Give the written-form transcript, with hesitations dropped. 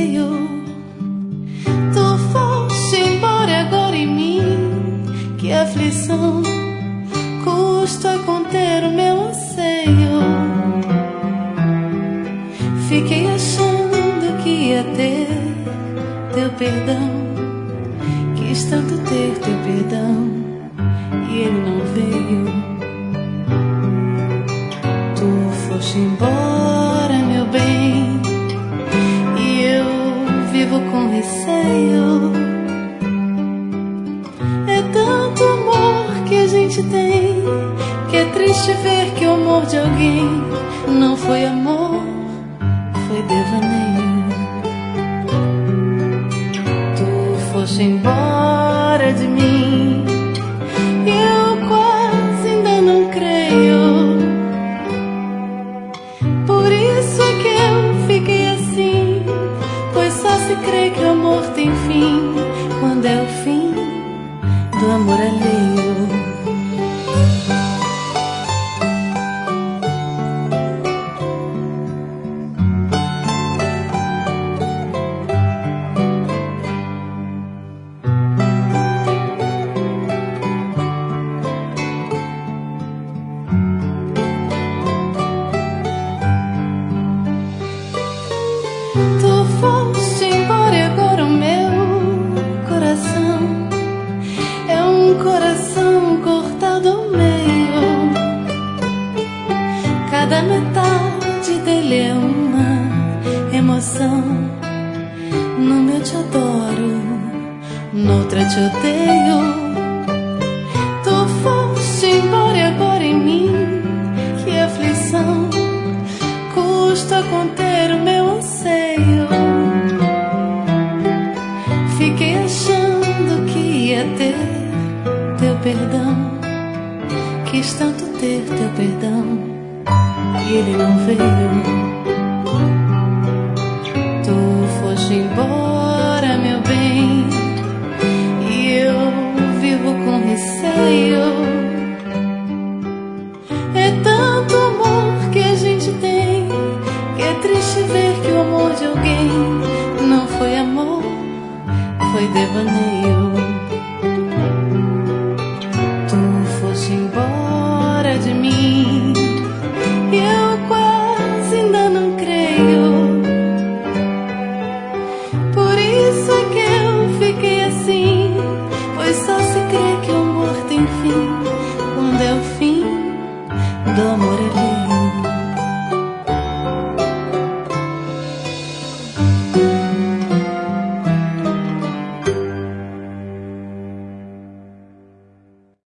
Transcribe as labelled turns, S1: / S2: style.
S1: receio. Tu foste embora e agora em mim, que aflição, custa conter o meu anseio. Fiquei achando que ia ter teu perdão, quis tanto ter teu perdão, e ele não veio. Tu foste embora, meu bem, e eu vivo com receio. É tanto amor que a gente tem, que é triste ver que o amor de alguém não foi amor, foi devaneio. Tu foste embora de mim, e eu quase ainda não creio. Por isso é que eu fiquei assim, pois só se crê que o amor tem fim quando é o fim do amor alheio. Tu foste embora e agora o meu coração é um coração cortado ao meio. Cada metade dele é uma emoção. Numa eu te adoro, noutra te odeio. Tu foste embora e agora em mim, que aflição, custa conter o meu anseio. Fiquei achando que ia ter teu perdão, quis tanto ter teu perdão, e ele não veio. Tu foste embora, meu bem, e eu vivo com receio. É tanto amor que a gente tem, que é triste ver que o amor de alguém não foi amor, foi devaneio.